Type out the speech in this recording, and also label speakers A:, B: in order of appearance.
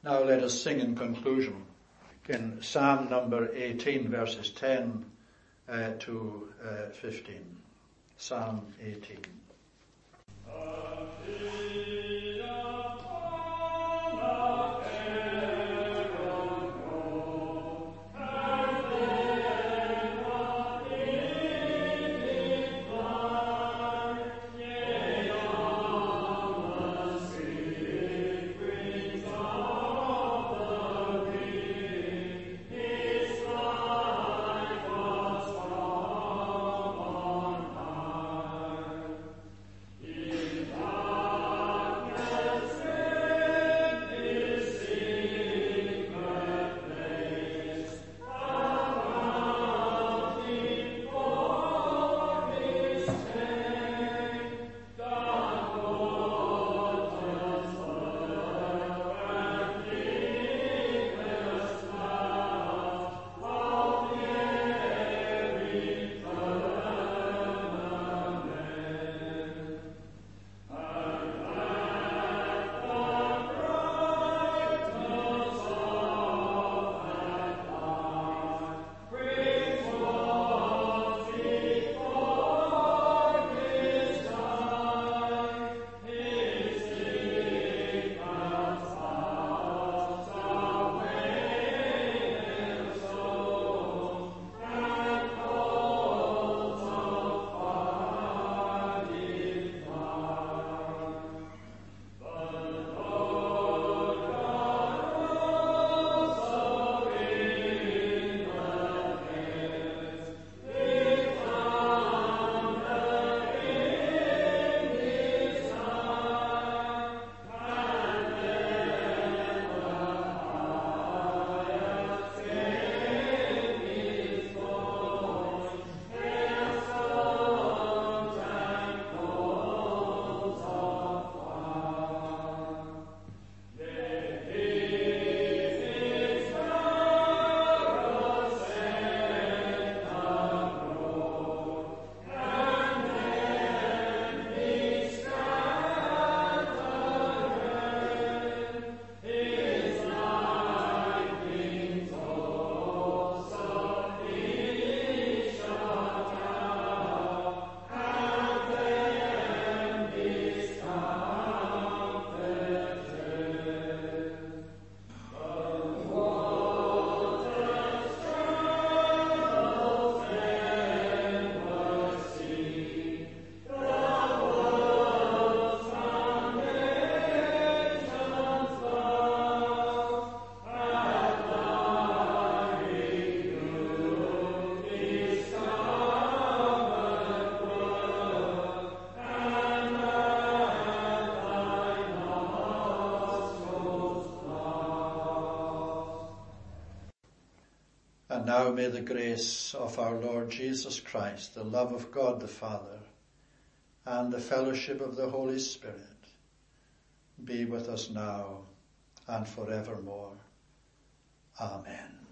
A: Now let us sing in conclusion in Psalm number 18, verses 10 to 15. Psalm 18. And now may the grace of our Lord Jesus Christ, the love of God the Father, and the fellowship of the Holy Spirit be with us now and forevermore. Amen.